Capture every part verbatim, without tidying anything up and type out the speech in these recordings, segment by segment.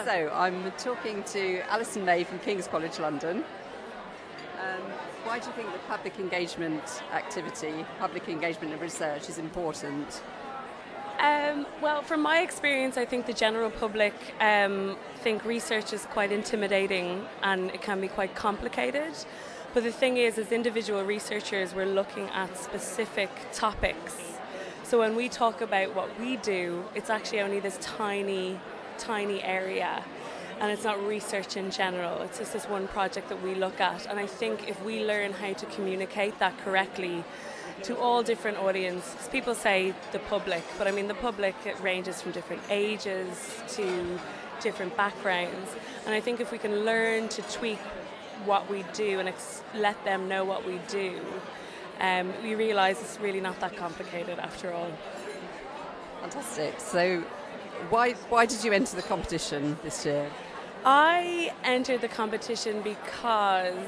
Yeah. So I'm talking to Alison May from King's College London. Um, why do you think that public engagement activity, public engagement and research is important? Um, well, from my experience, I think the general public um, think research is quite intimidating and it can be quite complicated. But the thing is, as individual researchers, we're looking at specific topics. So when we talk about what we do, it's actually only this tiny, tiny area. And it's not research in general. It's just this one project that we look at. And I think if we learn how to communicate that correctly to all different audiences, people say the public, but I mean the public, it ranges from different ages to different backgrounds. And I think if we can learn to tweak what we do and ex- let them know what we do, um, we realise it's really not that complicated after all. Fantastic. So why why did you enter the competition this year? I entered the competition because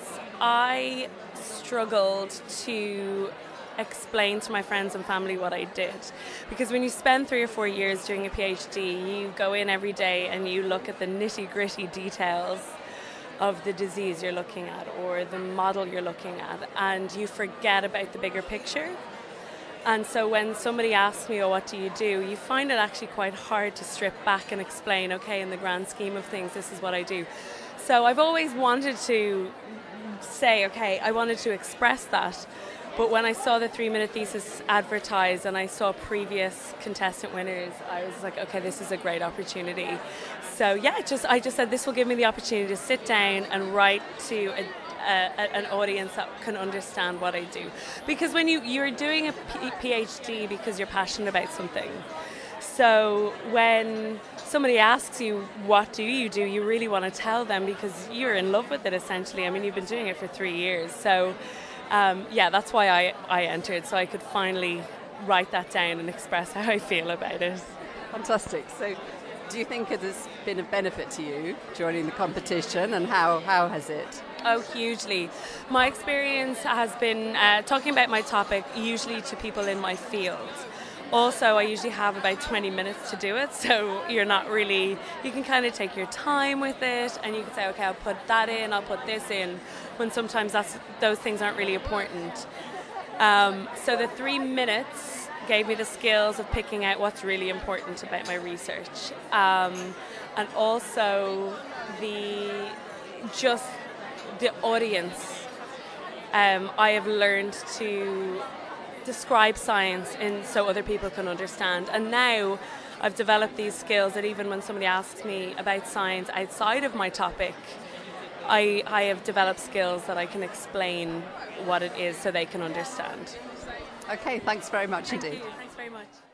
I struggled to explain to my friends and family what I did. Because when you spend three or four years doing a PhD, you go in every day and you look at the nitty-gritty details of the disease you're looking at or the model you're looking at, and you forget about the bigger picture. And so when somebody asks me, oh, what do you do? You find it actually quite hard to strip back and explain, okay, in the grand scheme of things, this is what I do. So I've always wanted to say, okay, I wanted to express that. But when I saw the three-minute thesis advertised and I saw previous contestant winners, I was like, okay, this is a great opportunity. So yeah, just I just said this will give me the opportunity to sit down and write to a Uh, an audience that can understand what I do. Because when you, you're doing a P- PhD because you're passionate about something. So when somebody asks you, what do you do, you really want to tell them because you're in love with it essentially. I mean, you've been doing it for three years. So um, yeah, that's why I, I entered, so I could finally write that down and express how I feel about it. Fantastic. So do you think it has been a benefit to you joining the competition, and how, how has it? Oh, hugely. My experience has been uh, talking about my topic usually to people in my field. Also, I usually have about twenty minutes to do it, so you're not really, you can kind of take your time with it and you can say, okay, I'll put that in, I'll put this in, when sometimes that's, those things aren't really important. Um, so the three minutes gave me the skills of picking out what's really important about my research. Um, and also the just the audience. Um, I have learned to describe science in so other people can understand. And now I've developed these skills that even when somebody asks me about science outside of my topic, I, I have developed skills that I can explain what it is so they can understand. Okay, thanks very much Thank indeed. you. Thanks very much.